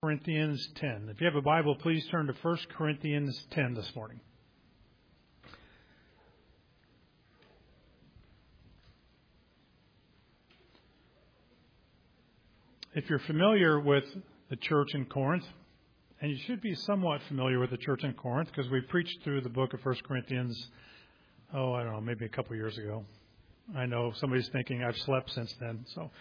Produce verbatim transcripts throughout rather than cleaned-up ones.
Corinthians ten. If you have a Bible, please turn to First Corinthians ten this morning. If you're familiar with the church in Corinth, and you should be somewhat familiar with the church in Corinth because we preached through the book of First Corinthians, oh, I don't know, maybe a couple years ago. I know somebody's thinking I've slept since then. So,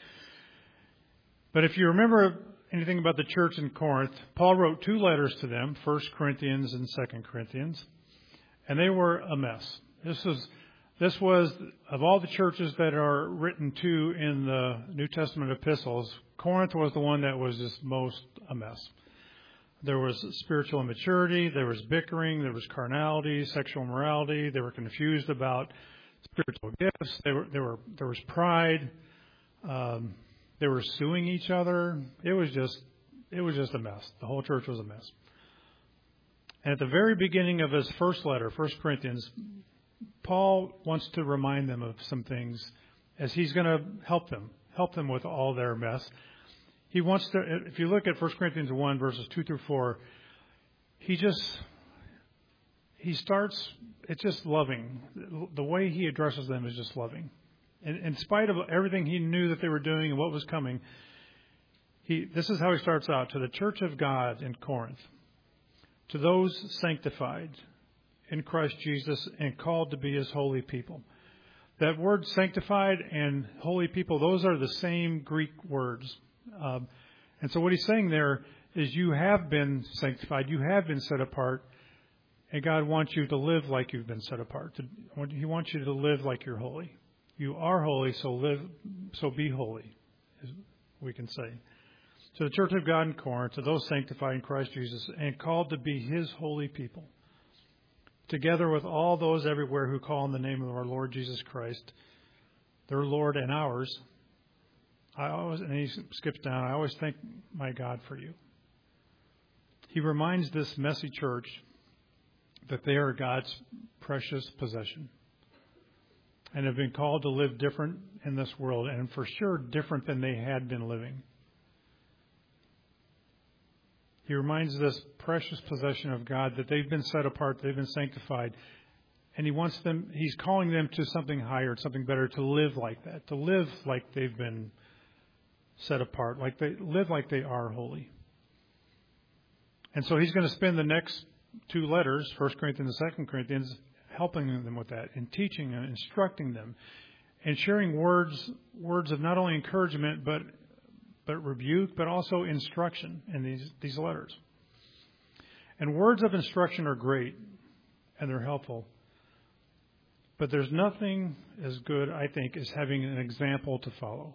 but if you remember anything about the church in Corinth, Paul wrote two letters to them, First Corinthians and Second Corinthians, and they were a mess. This was, this was, of all the churches that are written to in the New Testament epistles, Corinth was the one that was just most a mess. There was spiritual immaturity, there was bickering, there was carnality, sexual immorality, they were confused about spiritual gifts, they were, there were, there was pride, um, they were suing each other. It was just, it was just a mess. The whole church was a mess. And at the very beginning of his first letter, First Corinthians, Paul wants to remind them of some things as he's going to help them, help them with all their mess. He wants to, if you look at First Corinthians one, verses two through four, he just, he starts, it's just loving. The way he addresses them is just loving. In, in spite of everything he knew that they were doing and what was coming, he, this is how he starts out. To the church of God in Corinth, to those sanctified in Christ Jesus and called to be his holy people. That word sanctified and holy people, those are the same Greek words. Um, and so what he's saying there is you have been sanctified, you have been set apart, and God wants you to live like you've been set apart. He wants you to live like you're holy. You are holy, so live, so be holy, as we can say. To the church of God in Corinth, to those sanctified in Christ Jesus and called to be his holy people, together with all those everywhere who call on the name of our Lord Jesus Christ, their Lord and ours. I always, and he skips down, I always thank my God for you. He reminds this messy church that they are God's precious possession and have been called to live different in this world, and for sure different than they had been living. He reminds this precious possession of God that they've been set apart, they've been sanctified, and he wants them, he's calling them to something higher, something better, to live like that, to live like they've been set apart, like they live like they are holy. And so he's going to spend the next two letters, First Corinthians and Second Corinthians, helping them with that and teaching and instructing them and sharing words words of not only encouragement but but rebuke, but also instruction in these, these letters. And words of instruction are great and they're helpful. But there's nothing as good, I think, as having an example to follow.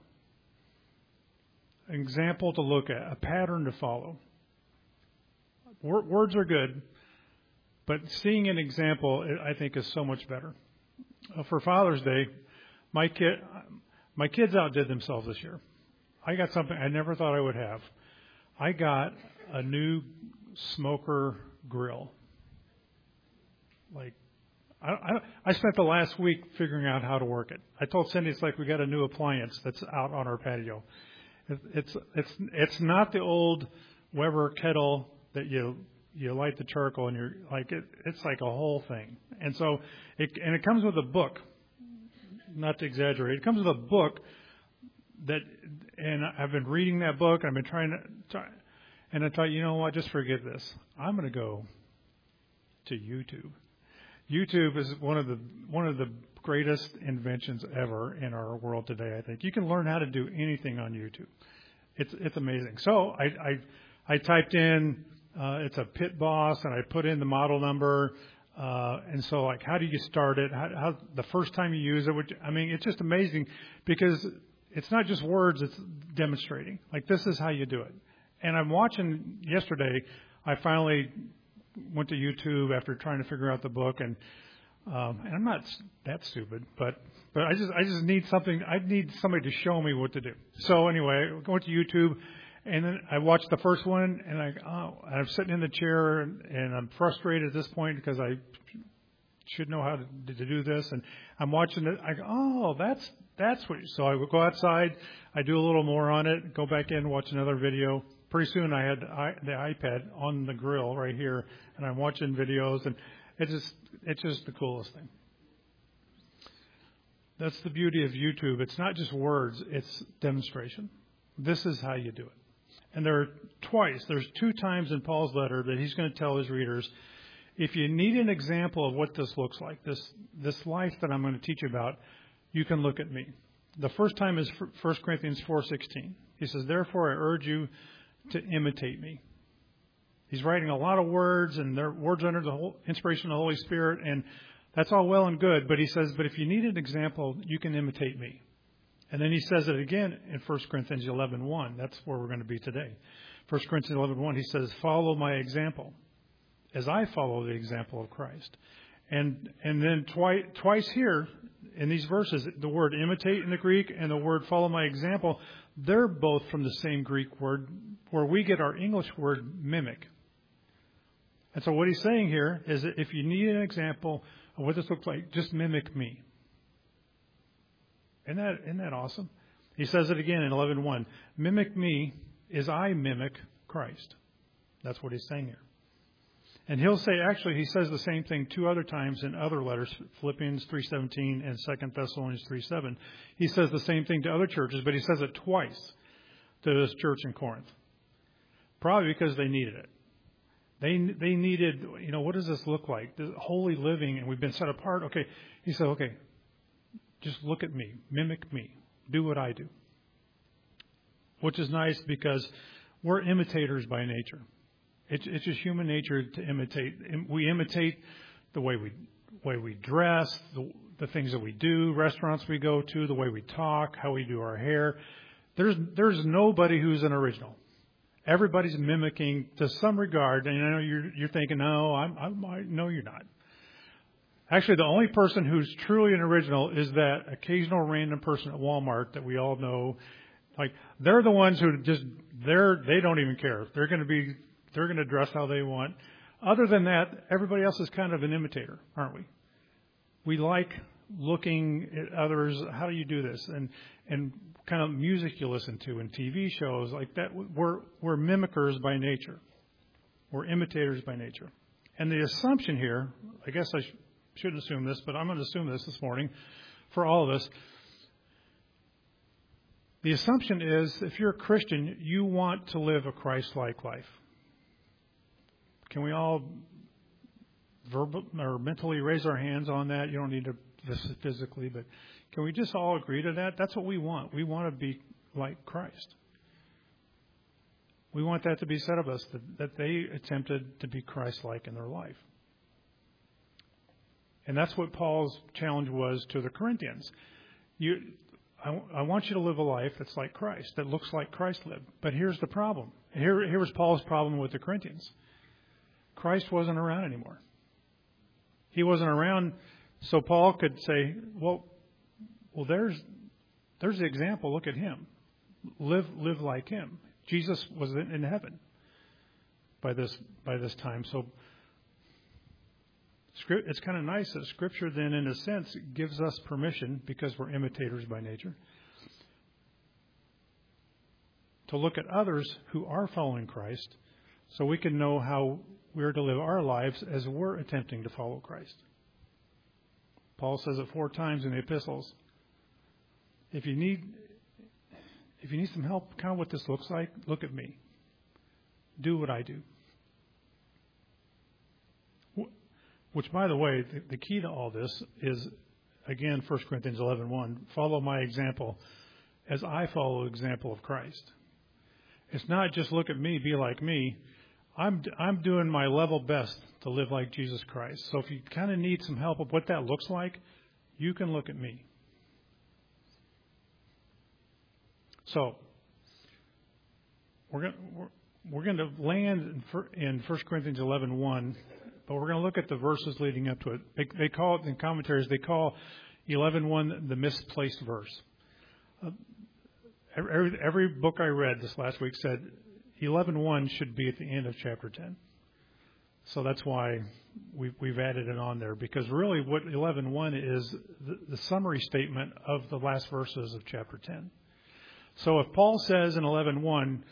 An example to look at, a pattern to follow. Words are good, but seeing an example, I think, is so much better. For Father's Day, my kid, my kids outdid themselves this year. I got something I never thought I would have. I got a new smoker grill. Like, I, I, I spent the last week figuring out how to work it. I told Cindy it's like we got a new appliance that's out on our patio. It, it's it's it's not the old Weber kettle that you you light the charcoal and you're like it. It's like a whole thing. And so it and it comes with a book. Not to exaggerate, it comes with a book that, and I've been reading that book. I've been trying to, try, and I thought, you know what? Just forget this. I'm going to go to YouTube. YouTube is one of the one of the greatest inventions ever in our world today. I think you can learn how to do anything on YouTube. It's it's amazing. So I I, I typed in uh, it's a pit boss, and I put in the model number. Uh, and so, like, how do you start it? How, how the first time you use it? Which, I mean, it's just amazing because it's not just words; it's demonstrating. Like, this is how you do it. And I'm watching. Yesterday, I finally went to YouTube after trying to figure out the book, and um, and I'm not that stupid, but but I just I just need something. I need somebody to show me what to do. So anyway, I went to YouTube. And then I watched the first one, and I, oh, I'm sitting in the chair, and, and I'm frustrated at this point because I should know how to, to do this. And I'm watching it. I go, oh, that's that's what. So I would go outside. I do a little more on it. Go back in, watch another video. pretty soon I had the iPad on the grill right here, and I'm watching videos, and it just it's just the coolest thing. That's the beauty of YouTube. It's not just words, it's demonstration. This is how you do it. And there are twice, there's two times in Paul's letter that he's going to tell his readers, if you need an example of what this looks like, this this life that I'm going to teach you about, you can look at me. The first time is First Corinthians four sixteen. He says, therefore I urge you to imitate me. He's writing a lot of words, and they're words under the whole inspiration of the Holy Spirit, and that's all well and good, but he says, but if you need an example, you can imitate me. And then he says it again in First Corinthians eleven one. That's where we're going to be today. First Corinthians eleven one, he says, follow my example as I follow the example of Christ. And and then twice, twice here in these verses, the word imitate in the Greek and the word follow my example, they're both from the same Greek word where we get our English word mimic. And so what he's saying here is that if you need an example of what this looks like, just mimic me. Isn't that, isn't that awesome? He says it again in eleven one. Mimic me as I mimic Christ. That's what he's saying here. And he'll say, actually, he says the same thing two other times in other letters, Philippians three seventeen and Second Thessalonians three seven. He says the same thing to other churches, but he says it twice to this church in Corinth. Probably because they needed it. They they needed, you know, what does this look like? The holy living, and we've been set apart. Okay, he said, okay, just look at me, mimic me, do what I do. Which is nice because we're imitators by nature. It's, it's just human nature to imitate. We imitate the way we way we dress, the, the things that we do, restaurants we go to, the way we talk, how we do our hair. There's there's nobody who's an original. Everybody's mimicking to some regard, and I know you're you're thinking, no, I'm, I'm no, you're not. Actually, the only person who's truly an original is that occasional random person at Walmart that we all know. Like they're the ones who just they're they don't even care. They're going to be they're going to dress how they want. Other than that, everybody else is kind of an imitator, aren't we? We like looking at others. How do you do this? And and kind of music you listen to and T V shows like that. We're we're mimickers by nature. We're imitators by nature. And the assumption here, I guess I sh- shouldn't assume this, but I'm going to assume this this morning for all of us. The assumption is if you're a Christian, you want to live a Christ-like life. Can we all verbal or mentally raise our hands on that? You don't need to physically, but can we just all agree to that? That's what we want. We want to be like Christ. We want that to be said of us, that, that they attempted to be Christ-like in their life. And that's what Paul's challenge was to the Corinthians. You, I, I want you to live a life that's like Christ, that looks like Christ lived. But here's the problem. Here, here was Paul's problem with the Corinthians. Christ wasn't around anymore. He wasn't around, so Paul could say, well, well, there's there's the example. Look at him. Live live like him. Jesus was in, in heaven by this by this time. So it's kind of nice that Scripture then, in a sense, gives us permission, because we're imitators by nature, to look at others who are following Christ so we can know how we're to live our lives as we're attempting to follow Christ. Paul says it four times in the epistles. If you need if you need some help, kind of what this looks like, look at me. Do what I do. Which, by the way, the, the key to all this is, again, First Corinthians eleven one, follow my example as I follow the example of Christ. It's not just look at me, be like me. I'm I'm doing my level best to live like Jesus Christ. So if you kind of need some help of what that looks like, you can look at me. So we're going we're, we're going to land in First Corinthians eleven one, but we're going to look at the verses leading up to it. They, they call it in commentaries. They call eleven one the misplaced verse. Uh, every, every book I read this last week said eleven one should be at the end of chapter ten. So that's why we've, we've added it on there, because really what eleven one is the, the summary statement of the last verses of chapter ten. So if Paul says in eleven one,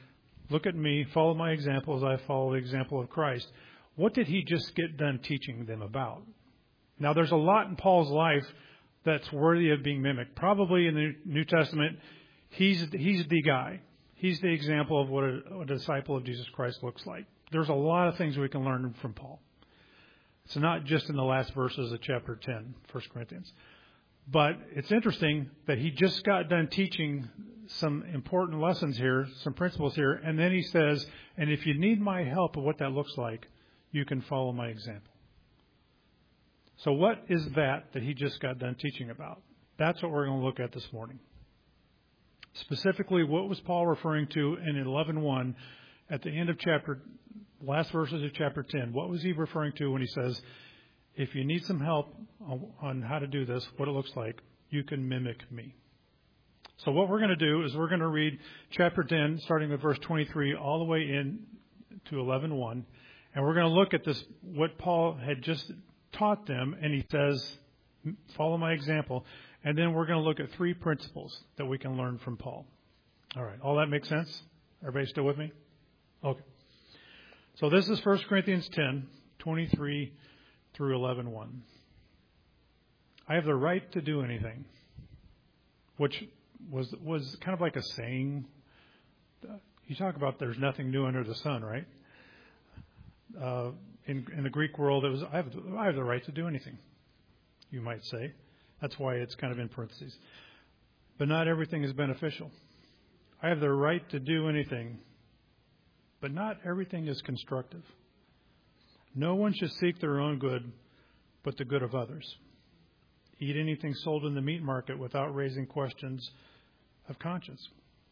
Look at me, follow my example as I follow the example of Christ. What did he just get done teaching them about? Now, there's a lot in Paul's life that's worthy of being mimicked. Probably in the New Testament, he's he's the guy. He's the example of what a, a disciple of Jesus Christ looks like. There's a lot of things we can learn from Paul. It's not just in the last verses of chapter ten, First Corinthians. But it's interesting that he just got done teaching some important lessons here, some principles here, and then he says, and if you need my help of what that looks like, you can follow my example. So what is that that he just got done teaching about? That's what we're going to look at this morning. Specifically, what was Paul referring to in eleven one at the end of chapter, last verses of chapter ten? What was he referring to when he says, if you need some help on, on how to do this, what it looks like, you can mimic me? So what we're going to do is we're going to read chapter ten, starting with verse twenty-three, all the way in to eleven one. And we're going to look at this, what Paul had just taught them, and he says, follow my example. And then we're going to look at three principles that we can learn from Paul. All right. All that makes sense? Everybody still with me? Okay. So this is First Corinthians ten, twenty-three through eleven one. I have the right to do anything, which was was kind of like a saying. You talk about there's nothing new under the sun, right? Uh, in, in the Greek world, it was I have I have the right to do anything, you might say. That's why it's kind of in parentheses. But not everything is beneficial. I have the right to do anything, but not everything is constructive. No one should seek their own good, but the good of others. Eat anything sold in the meat market without raising questions of conscience.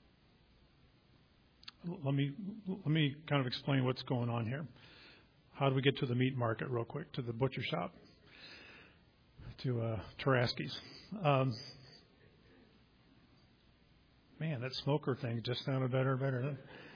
Let me let me kind of explain what's going on here. How do we get to the meat market real quick, to the butcher shop, to uh, Tarasky's? Um, man, that smoker thing just sounded better and better.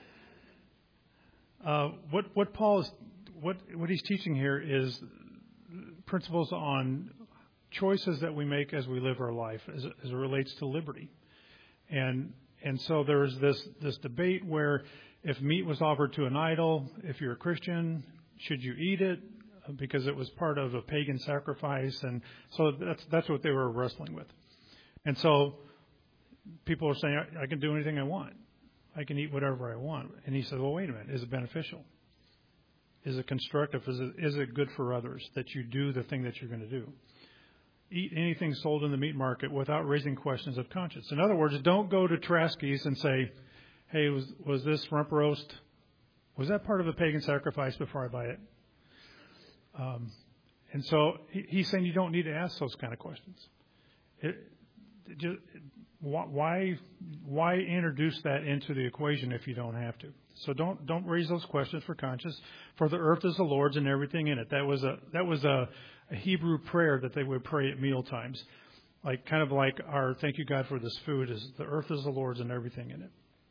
Uh, what what Paul is what what he's teaching here is principles on choices that we make as we live our life, as, as it relates to liberty, and and so there's this this debate where if meat was offered to an idol, if you're a Christian, should you eat it because it was part of a pagan sacrifice? And so that's that's what they were wrestling with. And so people are saying, I, I can do anything I want. I can eat whatever I want. And he said, well, wait a minute. Is it beneficial? Is it constructive? Is it, is it good for others that you do the thing that you're going to do? Eat anything sold in the meat market without raising questions of conscience. In other words, don't go to Tarasky's and say, hey, was, was this rump roast, was that part of a pagan sacrifice before I buy it? Um, and so he, he's saying you don't need to ask those kind of questions. It, it just, why why introduce that into the equation if you don't have to? So don't don't raise those questions for conscience. For the earth is the Lord's and everything in it. That was a that was a, a Hebrew prayer that they would pray at meal times, like kind of like our thank you God for this food is the earth is the Lord's and everything in it.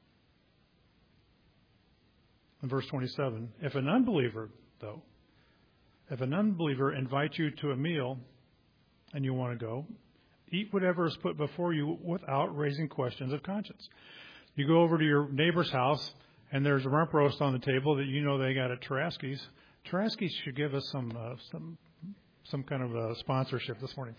In verse twenty-seven, if an unbeliever, though, if an unbeliever invites you to a meal and you want to go, eat whatever is put before you without raising questions of conscience. You go over to your neighbor's house and there's a rump roast on the table that you know they got at Tarasky's. Tarasky's should give us some uh, some some kind of a sponsorship this morning.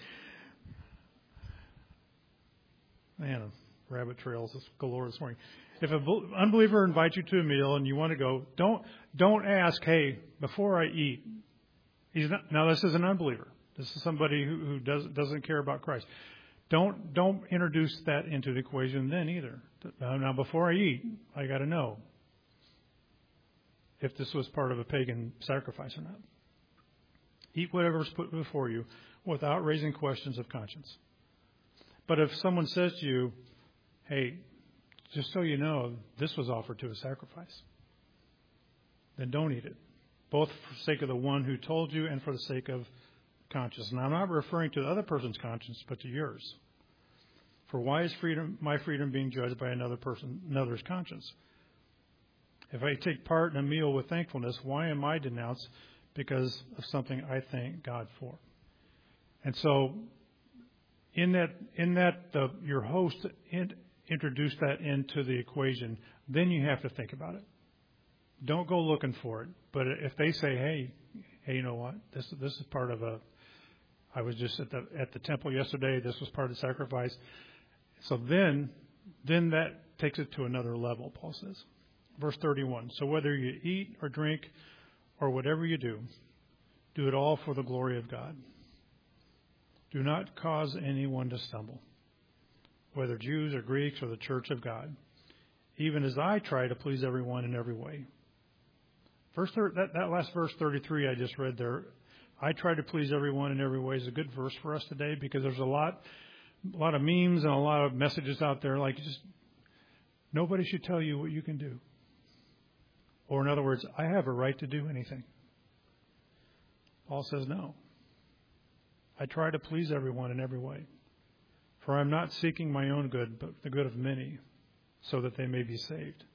Man, rabbit trails galore this morning. If an unbeliever invites you to a meal and you want to go, don't don't ask, hey, before I eat. He's not, now this is an unbeliever. This is somebody who, who does, doesn't care about Christ. Don't don't introduce that into the equation then either. Now before I eat, I got to know if this was part of a pagan sacrifice or not. Eat whatever is put before you without raising questions of conscience. But if someone says to you, hey, just so you know, this was offered to a sacrifice, then don't eat it, both for the sake of the one who told you and for the sake of conscience. And I'm not referring to the other person's conscience, but to yours. For why is freedom, my freedom being judged by another person, another's conscience? If I take part in a meal with thankfulness, why am I denounced because of something I thank God for? And so, in that, in that the, your host in, introduced that into the equation, then you have to think about it. don't go looking for it. But if they say, hey, hey, you know what? This this is part of a. I was just at the at the temple yesterday. This was part of the sacrifice. So then, then that takes it to another level. Paul says, verse thirty-one. So whether you eat or drink or whatever you do, do it all for the glory of God. Do not cause anyone to stumble, whether Jews or Greeks or the church of God, even as I try to please everyone in every way. Verse that, that last verse thirty-three I just read there, I try to please everyone in every way, is a good verse for us today, because there's a lot, a lot of memes and a lot of messages out there like just nobody should tell you what you can do. Or in other words, I have a right to do anything. Paul says no. I try to please everyone in every way, for I'm not seeking my own good, but the good of many, so that they may be saved.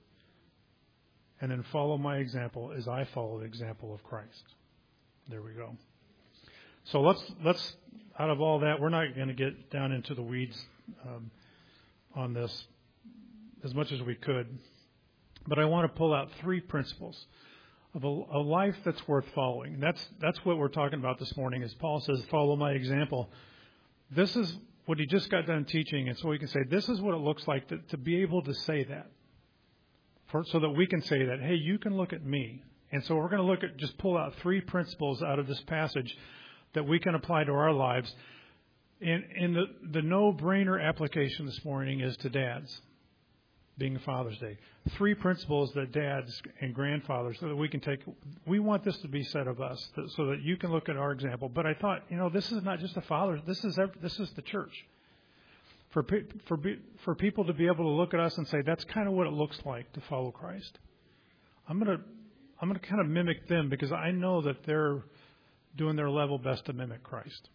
And then follow my example as I follow the example of Christ. There we go. So let's, let's out of all that, we're not going to get down into the weeds um, on this as much as we could. But I want to pull out three principles of a, a life that's worth following. And that's, that's what we're talking about this morning, as Paul says, follow my example. This is what he just got done teaching, and so we can say, this is what it looks like to, to be able to say that. For, so that we can say that, hey, you can look at me. And so we're going to look at, just pull out three principles out of this passage that we can apply to our lives. And, and the, the no-brainer application this morning is to dads, being Father's Day. Three principles that dads and grandfathers, so that we can take, we want this to be said of us, so that you can look at our example. But I thought, you know, this is not just the fathers, this is this is the church. For for for people to be able to look at us and say, that's kind of what it looks like to follow Christ. I'm gonna I'm gonna kind of mimic them, because I know that they're doing their level best to mimic Christ.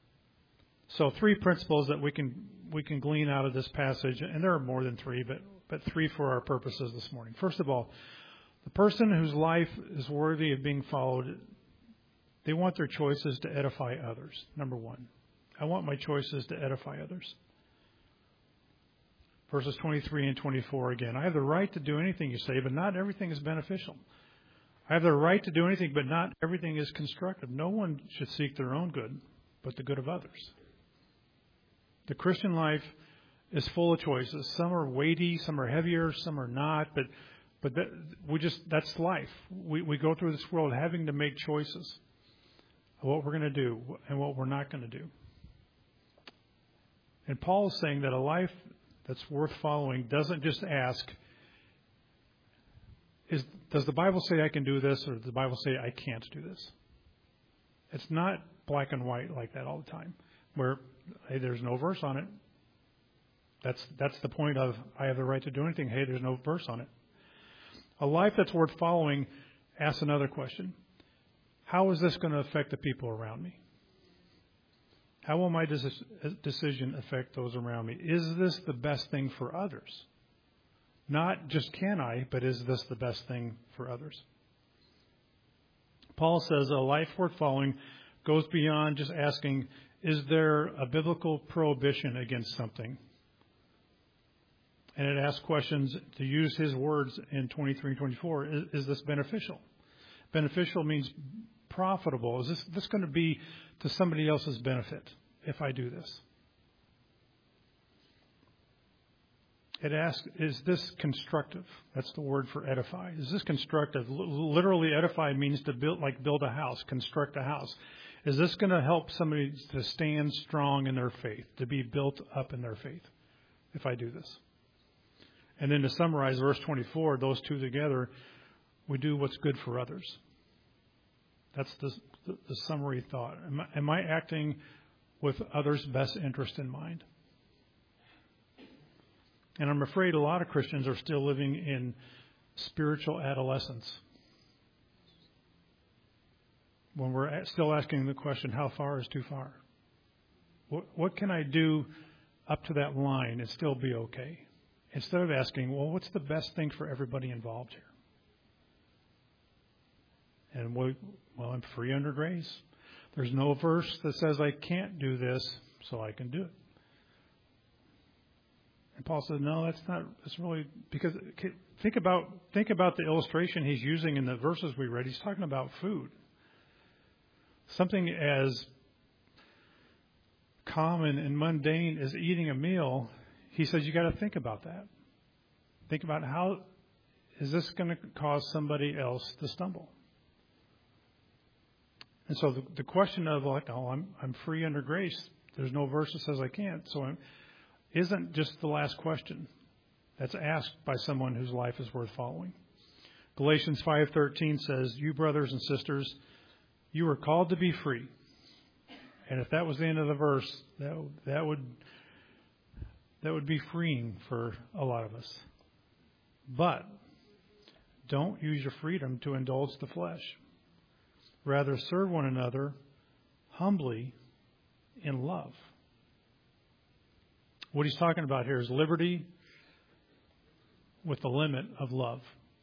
So three principles that we can we can glean out of this passage, and there are more than three, but but three for our purposes this morning. First of all, the person whose life is worthy of being followed, they want their choices to edify others. Number one, I want my choices to edify others. Verses twenty-three and twenty-four again. I have the right to do anything you say, but not everything is beneficial. I have the right to do anything, but not everything is constructive. No one should seek their own good, but the good of others. The Christian life is full of choices. Some are weighty, some are heavier, some are not, but but that, we just that's life. We we go through this world having to make choices of what we're going to do and what we're not going to do. And Paul is saying that a life that's worth following doesn't just ask, is does the Bible say I can do this, or does the Bible say I can't do this? It's not black and white like that all the time, where hey, there's no verse on it. That's that's the point of I have the right to do anything. Hey, there's no verse on it. A life that's worth following asks another question. How is this going to affect the people around me? How will my decision affect those around me? Is this the best thing for others? Not just can I, but is this the best thing for others? Paul says a life worth following goes beyond just asking, is there a biblical prohibition against something? And it asks questions, to use his words in twenty-three and twenty-four, is, is this beneficial? Beneficial means profitable. Is this, this going to be to somebody else's benefit if I do this? It asks, is this constructive? That's the word for edify. Is this constructive? L- literally edify means to build, like build a house, construct a house. Is this going to help somebody to stand strong in their faith, to be built up in their faith if I do this? And then to summarize verse twenty-four, those two together, we do what's good for others. That's the, the, the summary thought. Am I, am I acting with others' best interest in mind? And I'm afraid a lot of Christians are still living in spiritual adolescence, when we're still asking the question, how far is too far? What, what can I do up to that line and still be okay? Instead of asking, well, what's the best thing for everybody involved here? And we, well, I'm free under grace. There's no verse that says I can't do this, so I can do it. And Paul said, no, that's not, it's really, because think about, think about the illustration he's using in the verses we read. He's talking about food. Something as common and mundane as eating a meal, he says you got to think about that. Think about how is this going to cause somebody else to stumble? And so the, the question of like, oh, I'm I'm free under grace. There's no verse that says I can't. So I'm, isn't just the last question that's asked by someone whose life is worth following. Galatians five thirteen says, "You brothers and sisters, you are called to be free." And if that was the end of the verse, that that would that would be freeing for a lot of us. But don't use your freedom to indulge the flesh. Rather, serve one another humbly in love. What he's talking about here is liberty with the limit of love.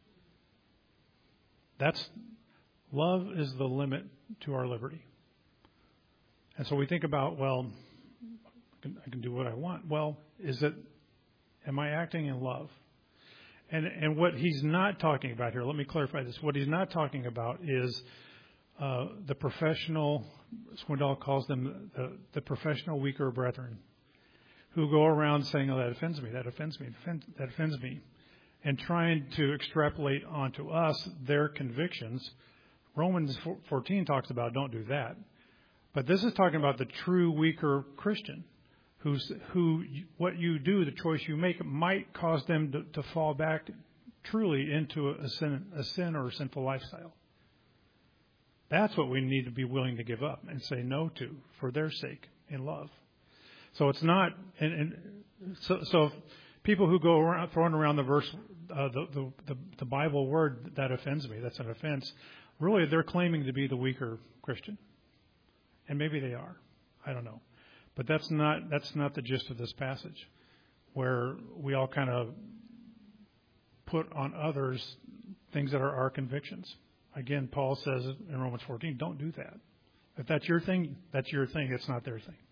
That's love is the limit to our liberty. And so we think about, well, I can, I can do what I want. Well, is it, am I acting in love? And and what he's not talking about here, let me clarify this. What he's not talking about is uh, the professional, Swindoll calls them the, the professional weaker brethren, who go around saying, oh, that offends me, that offends me, that offends me, and trying to extrapolate onto us their convictions. Romans fourteen talks about don't do that. But this is talking about the true weaker Christian. Who's, who, what you do, the choice you make, might cause them to, to fall back truly into a sin, a sin or a sinful lifestyle. That's what we need to be willing to give up and say no to for their sake in love. So it's not, and, and so, so people who go around throwing around the verse, uh, the, the, the, the Bible word that offends me, that's an offense. Really, they're claiming to be the weaker Christian, and maybe they are. I don't know. But that's not that's not the gist of this passage, where we all kind of put on others things that are our convictions. Again, Paul says in Romans fourteen, don't do that. If that's your thing, that's your thing. It's not their thing.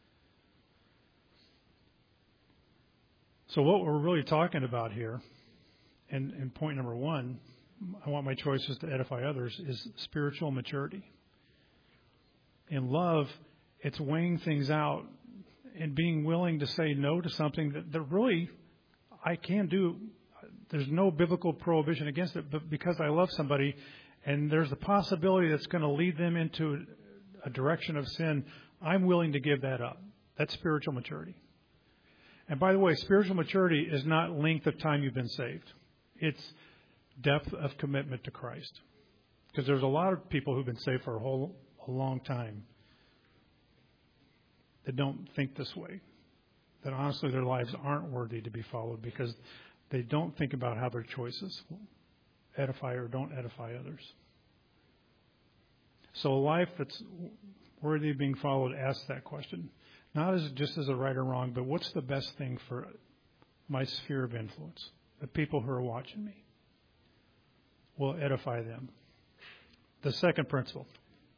So what we're really talking about here, and, and point number one, I want my choices to edify others, is spiritual maturity. In love, it's weighing things out and being willing to say no to something that, that really I can do. There's no biblical prohibition against it, but because I love somebody and there's a possibility that's going to lead them into a direction of sin, I'm willing to give that up. That's spiritual maturity. And by the way, spiritual maturity is not length of time you've been saved. It's depth of commitment to Christ. Because there's a lot of people who've been saved for a whole a long time that don't think this way, that honestly their lives aren't worthy to be followed because they don't think about how their choices edify or don't edify others. So a life that's worthy of being followed asks that question, not as just as a right or wrong, but what's the best thing for my sphere of influence, the people who are watching me? Will edify them. The second principle.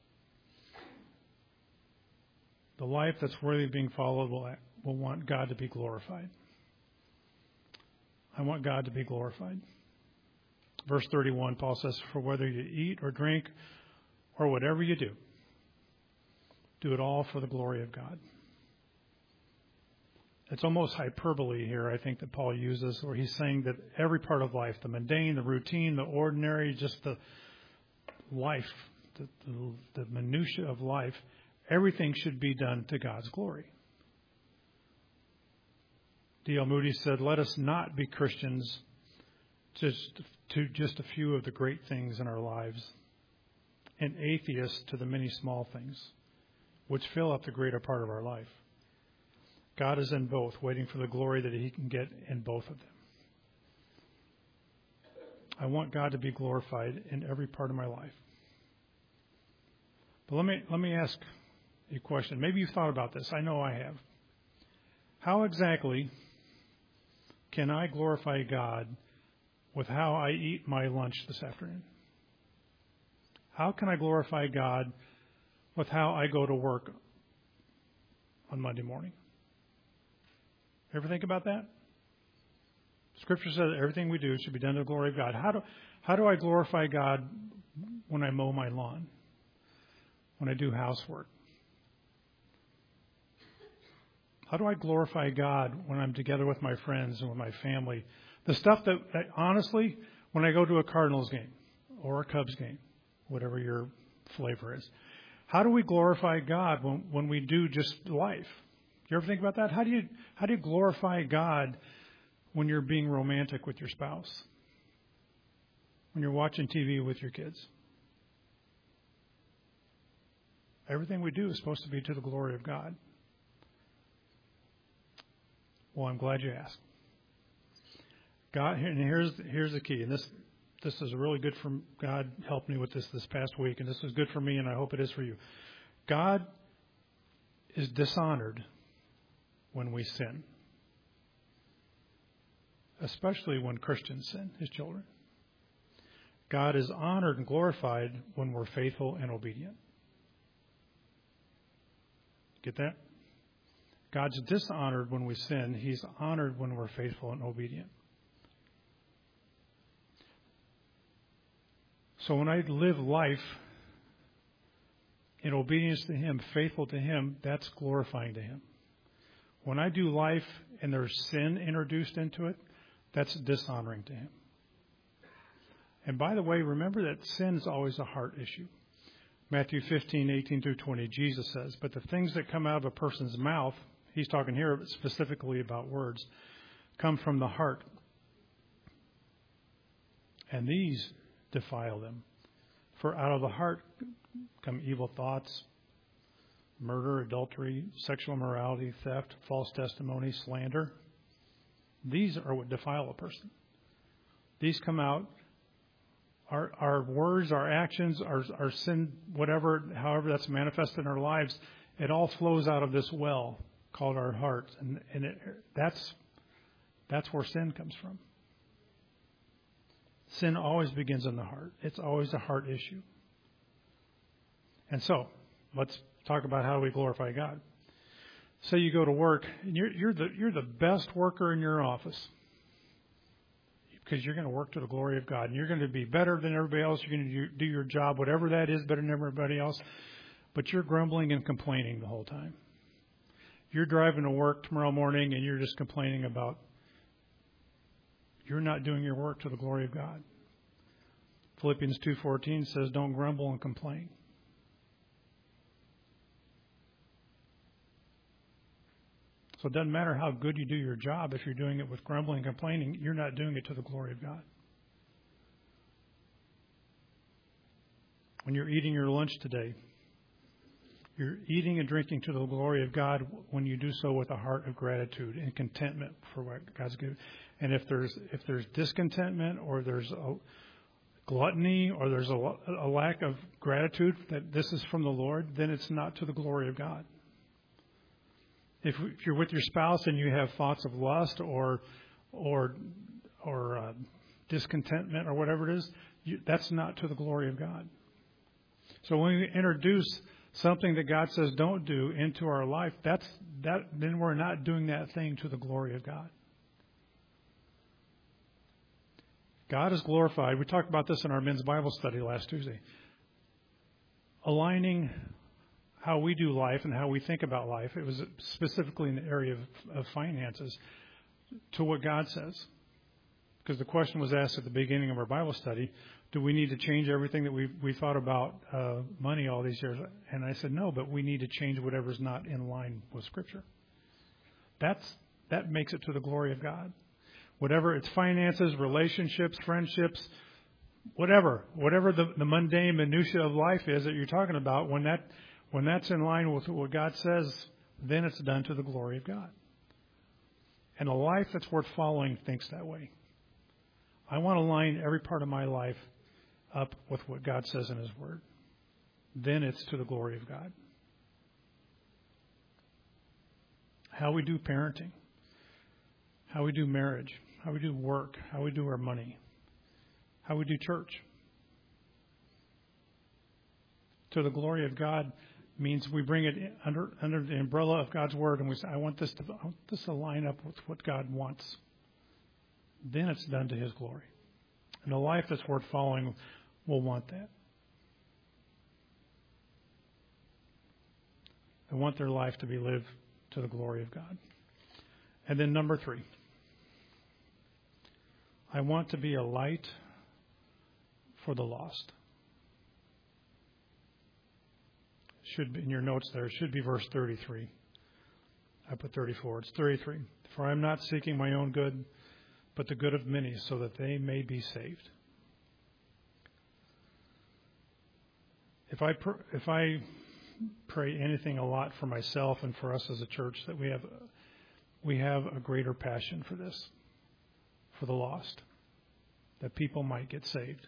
The life that's worthy of being followed will, will want God to be glorified. I want God to be glorified. Verse thirty-one, Paul says, for whether you eat or drink or whatever you do, do it all for the glory of God. It's almost hyperbole here, I think, that Paul uses, where he's saying that every part of life, the mundane, the routine, the ordinary, just the life, the, the, the minutiae of life, everything should be done to God's glory. D L Moody said, let us not be Christians just to just a few of the great things in our lives, and atheists to the many small things, which fill up the greater part of our life. God is in both, waiting for the glory that he can get in both of them. I want God to be glorified in every part of my life. But let me let me ask a question. Maybe you've thought about this. I know I have. How exactly can I glorify God with how I eat my lunch this afternoon? How can I glorify God with how I go to work on Monday morning? Ever think about that? Scripture says everything we do should be done to the glory of God. How do, how do I glorify God when I mow my lawn? When I do housework? How do I glorify God when I'm together with my friends and with my family? The stuff that, that honestly, when I go to a Cardinals game or a Cubs game, whatever your flavor is, how do we glorify God when, when we do just life? You ever think about that? How do you how do you glorify God when you're being romantic with your spouse? When you're watching T V with your kids? Everything we do is supposed to be to the glory of God. Well, I'm glad you asked. God, and here's here's the key, and this this is really good for God helped me with this this past week, and this is good for me, and I hope it is for you. God is dishonored when we sin, especially when Christians sin, His children. God is honored and glorified when we're faithful and obedient. Get that? God's dishonored when we sin. He's honored when we're faithful and obedient. So when I live life in obedience to Him, faithful to Him, that's glorifying to Him. When I do life and there's sin introduced into it, that's dishonoring to Him. And by the way, remember that sin is always a heart issue. Matthew fifteen, eighteen through twenty, Jesus says, but the things that come out of a person's mouth, he's talking here specifically about words, come from the heart. And these defile them. For out of the heart come evil thoughts, murder, adultery, sexual immorality, theft, false testimony, slander. These are what defile a person. These come out. Our, our words, our actions, our, our sin, whatever, however that's manifested in our lives, it all flows out of this well called our heart. And, and it, that's, that's where sin comes from. Sin always begins in the heart. It's always a heart issue. And so, let's talk about how we glorify God. Say you go to work, and you're, you're the you're the best worker in your office because you're going to work to the glory of God, and you're going to be better than everybody else. You're going to do your job, whatever that is, better than everybody else. But you're grumbling and complaining the whole time. You're driving to work tomorrow morning, and you're just complaining about you're not doing your work to the glory of God. Philippians two fourteen says, "Don't grumble and complain." So it doesn't matter how good you do your job. If you're doing it with grumbling and complaining, you're not doing it to the glory of God. When you're eating your lunch today, you're eating and drinking to the glory of God when you do so with a heart of gratitude and contentment for what God's given. And if there's if there's discontentment or there's a gluttony or there's a, a lack of gratitude that this is from the Lord, then it's not to the glory of God. If, if you're with your spouse and you have thoughts of lust or or or uh, discontentment or whatever it is, you, that's not to the glory of God. So when we introduce something that God says don't do into our life, that's that. Then we're not doing that thing to the glory of God. God is glorified. We talked about this in our men's Bible study last Tuesday. Aligning how we do life and how we think about life, it was specifically in the area of, of finances, to what God says. Because the question was asked at the beginning of our Bible study, do we need to change everything that we we thought about uh, money all these years? And I said, no, but we need to change whatever's not in line with Scripture. That's that makes it to the glory of God. Whatever it's finances, relationships, friendships, whatever, whatever the, the mundane minutia of life is that you're talking about, when that when that's in line with what God says, then it's done to the glory of God. And a life that's worth following thinks that way. I want to line every part of my life up with what God says in His Word. Then it's to the glory of God. How we do parenting, how we do marriage, how we do work, how we do our money, how we do church. To the glory of God means we bring it under under the umbrella of God's Word, and we say, I want this to I want this to line up with what God wants. then it's done to His glory. And a life that's worth following will want that. They want their life to be lived to the glory of God. And then number three, I want to be a light for the lost. Should be in your notes there. It should be verse thirty-three. I put thirty-four. It's thirty-three. For I am not seeking my own good, but the good of many, so that they may be saved. If I pr- if I pray anything a lot for myself and for us as a church, that we have we have a greater passion for this, for the lost, that people might get saved.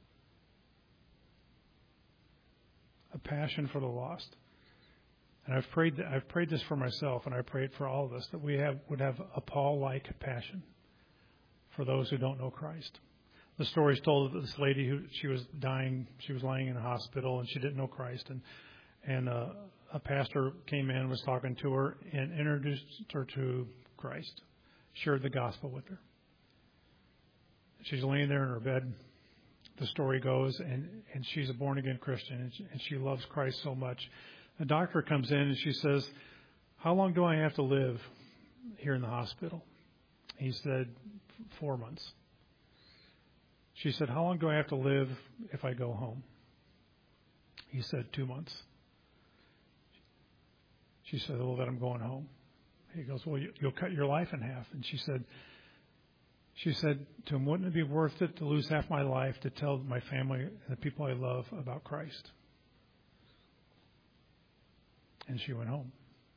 A passion for the lost. And I've prayed that, I've prayed this for myself, and I pray it for all of us, that we have would have a Paul-like passion for those who don't know Christ. The story is told of this lady who she was dying. She was lying in a hospital, and she didn't know Christ. And and uh, a pastor came in, was talking to her, and introduced her to Christ, shared the gospel with her. She's laying there in her bed, the story goes, and, and she's a born-again Christian, and she, and she loves Christ so much. The doctor comes in, and she says, how long do I have to live here in the hospital? He said, four months. She said, how long do I have to live if I go home? He said, two months. She said, well, then I'm going home. He goes, well, you, you'll cut your life in half. And she said, she said to him, wouldn't it be worth it to lose half my life to tell my family and the people I love about Christ? And she went home.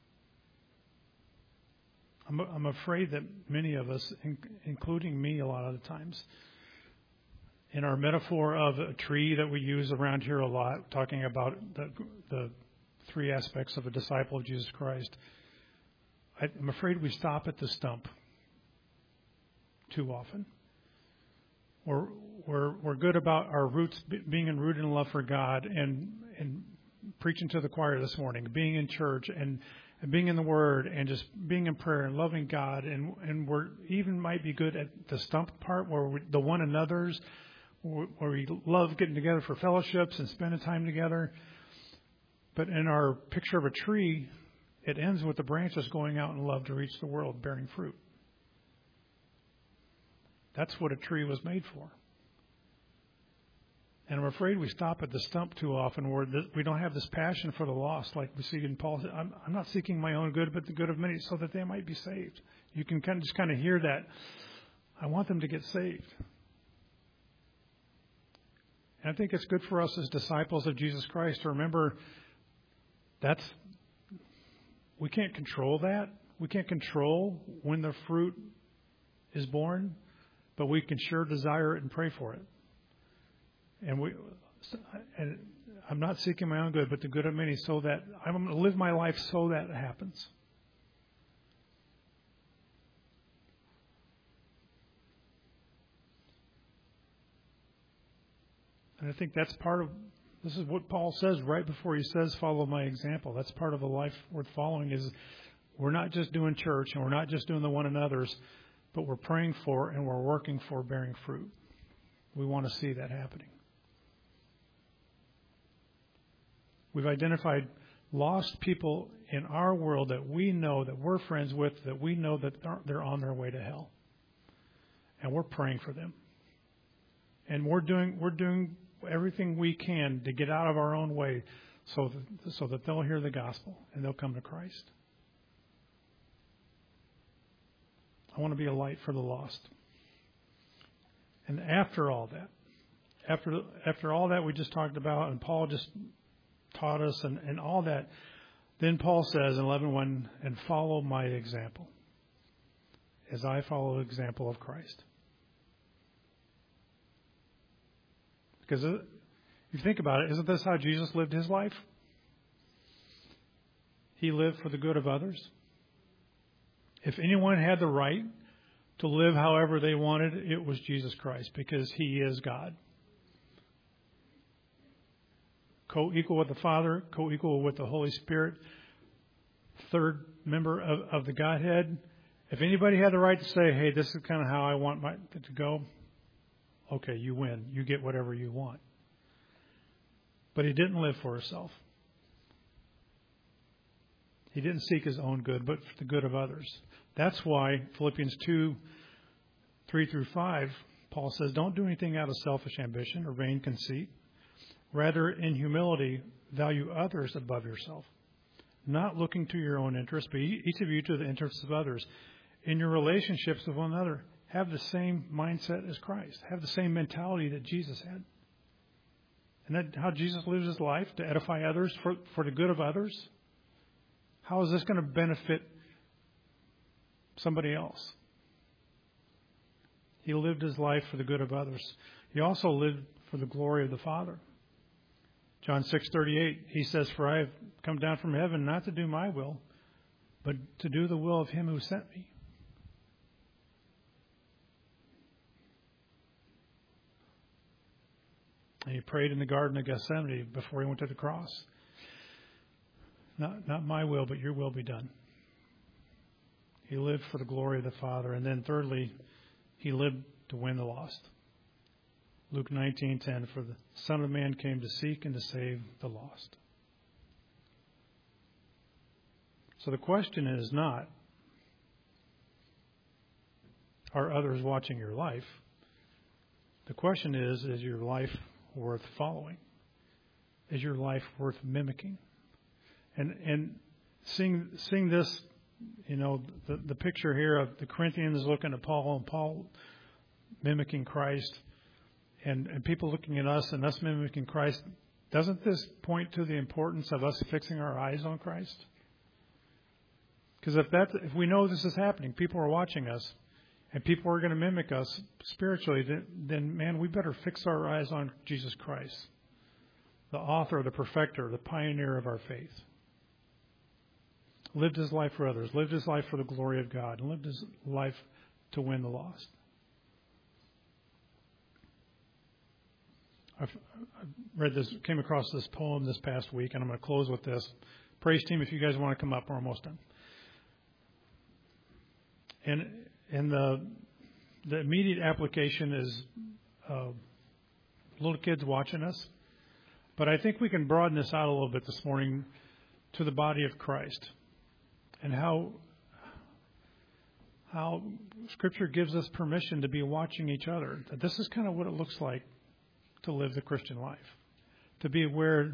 I'm, I'm afraid that many of us, including me a lot of the times, in our metaphor of a tree that we use around here a lot, talking about the, the three aspects of a disciple of Jesus Christ, I, I'm afraid we stop at the stump too often. We're, we're, we're good about our roots being rooted in love for God and, and preaching to the choir this morning, being in church and, and being in the Word and just being in prayer and loving God. And, and we're even might be good at the stump part where we, the one another's, where we love getting together for fellowships and spending time together. But in our picture of a tree, it ends with the branches going out in love to reach the world, bearing fruit. That's what a tree was made for. And I'm afraid we stop at the stump too often, where we don't have this passion for the lost, like we see in Paul. I'm, I'm not seeking my own good, but the good of many, so that they might be saved. You can kind of just kind of hear that. I want them to get saved. And I think it's good for us as disciples of Jesus Christ to remember that's, we can't control that. We can't control when the fruit is born, but we can sure desire it and pray for it. And we, and I'm not seeking my own good, but the good of many, so that I'm going to live my life so that it happens. And I think that's part of, this is what Paul says right before he says, follow my example. That's part of a life worth following, is we're not just doing church and we're not just doing the one another's, but we're praying for and we're working for bearing fruit. We want to see that happening. We've identified lost people in our world that we know, that we're friends with, that we know that they're on their way to hell. And we're praying for them. And we're doing we're doing everything we can to get out of our own way so that, so that they'll hear the gospel and they'll come to Christ. I want to be a light for the lost. And after all that, after after all that we just talked about, and Paul just taught us, and, and all that, then Paul says in eleven one, and follow my example as I follow the example of Christ. Because if you think about it, isn't this how Jesus lived his life? He lived for the good of others. If anyone had the right to live however they wanted, it was Jesus Christ, because he is God. Co-equal with the Father, co-equal with the Holy Spirit, third member of, of the Godhead, If anybody had the right to say, hey, this is kind of how I want my to go, okay, you win. You get whatever you want. But he didn't live for himself. He didn't seek his own good, but for the good of others. That's why Philippians two, three through five, Paul says, don't do anything out of selfish ambition or vain conceit. Rather, in humility, value others above yourself, not looking to your own interests, but each of you to the interests of others. In your relationships with one another, have the same mindset as Christ. Have the same mentality that Jesus had. And that how Jesus lives his life, to edify others, for, for the good of others. How is this going to benefit somebody else? He lived his life for the good of others. He also lived for the glory of the Father. John six thirty-eight, he says, for I have come down from heaven not to do my will, but to do the will of him who sent me. And he prayed in the Garden of Gethsemane before he went to the cross. Not, not my will, but your will be done. He lived for the glory of the Father. And then thirdly, he lived to win the lost. Luke nineteen ten, for the Son of Man came to seek and to save the lost. So the question is not, are others watching your life? The question is, is your life worth following? Is your life worth mimicking? And and seeing seeing this, you know, the, the picture here of the Corinthians looking at Paul and Paul mimicking Christ, and, and people looking at us and us mimicking Christ, doesn't this point to the importance of us fixing our eyes on Christ? Because if that if we know this is happening, people are watching us, and people are going to mimic us spiritually, then, then man, we better fix our eyes on Jesus Christ, the author, the perfecter, the pioneer of our faith. Lived his life for others, lived his life for the glory of God, and lived his life to win the lost. I've, I've read this, came across this poem this past week, and I'm going to close with this. Praise team, if you guys want to come up, we're almost done. And and the the immediate application is uh, little kids watching us, but I think we can broaden this out a little bit this morning to the body of Christ. And how how Scripture gives us permission to be watching each other. This is kind of what it looks like to live the Christian life. To be aware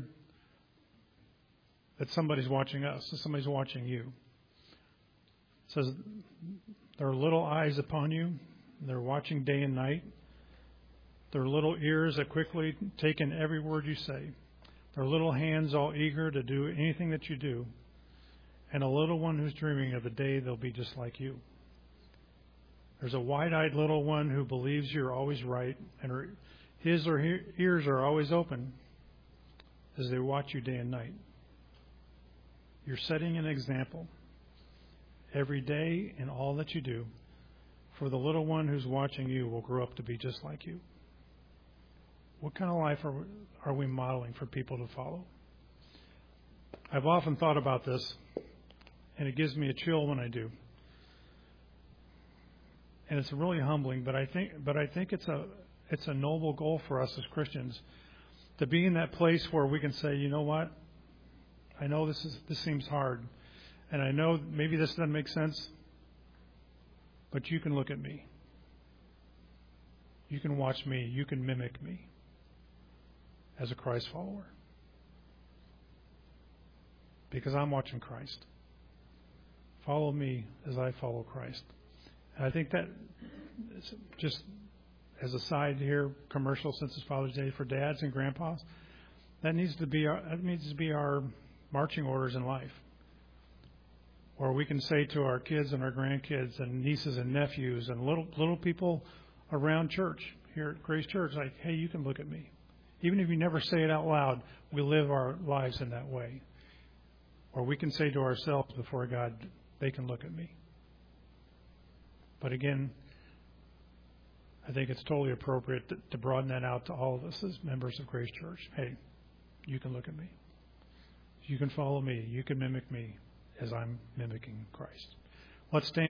that somebody's watching us, that somebody's watching you. It says, there are little eyes upon you. They're watching day and night. There are little ears that quickly take in every word you say. There are little hands all eager to do anything that you do. And a little one who's dreaming of the day they'll be just like you. There's a wide-eyed little one who believes you're always right, and her, his or her ears are always open as they watch you day and night. You're setting an example every day in all that you do, for the little one who's watching you will grow up to be just like you. What kind of life are we, are we modeling for people to follow? I've often thought about this, and it gives me a chill when I do. And it's really humbling, but I think but I think it's a it's a noble goal for us as Christians to be in that place where we can say, you know what? I know this is this seems hard, and I know maybe this doesn't make sense, but you can look at me. You can watch me. You can mimic me as a Christ follower. Because I'm watching Christ. Follow me as I follow Christ. And I think that, just as a side here, commercial since it's Father's Day for dads and grandpas, that needs to be our, that needs to be our marching orders in life. Or we can say to our kids and our grandkids and nieces and nephews and little little people around church here at Grace Church, like, hey, you can look at me. Even if you never say it out loud, we live our lives in that way. Or we can say to ourselves before God, they can look at me. But again, I think it's totally appropriate to, to broaden that out to all of us as members of Grace Church. Hey, you can look at me. You can follow me. You can mimic me as I'm mimicking Christ. Let's stand.